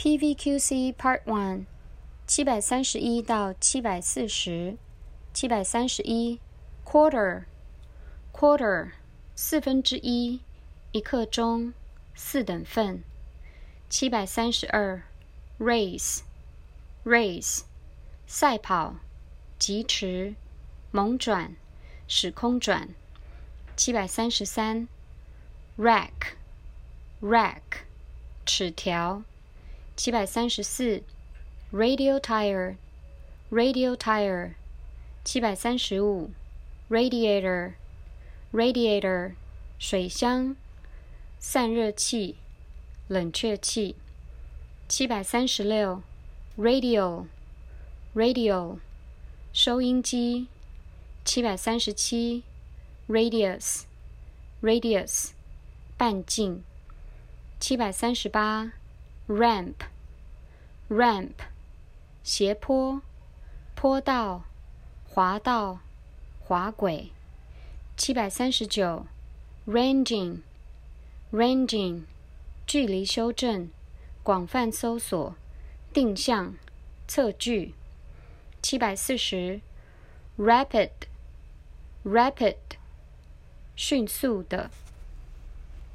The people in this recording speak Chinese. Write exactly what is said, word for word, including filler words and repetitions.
P V Q C Part One 七百三十一到七百四十。七百三十一 quarter quarter 四分之一，一刻钟，四等份。七百三十二 race race 赛跑，疾驰，猛转，时空转。七百三十三 rack rack 齿条。七百三十四 radio tire radio tire。七百三十五 radiator radiator 水箱，散热器，冷却器。七百三十六 radio radio 收音机。七百三十七 radius radius 半径。七百三十八 ramp ramp 斜坡，坡道，滑道，滑轨。七百三十九 ranging ranging 距离修正，广泛搜索，定向，测距。七百四十 rapid rapid 迅速的。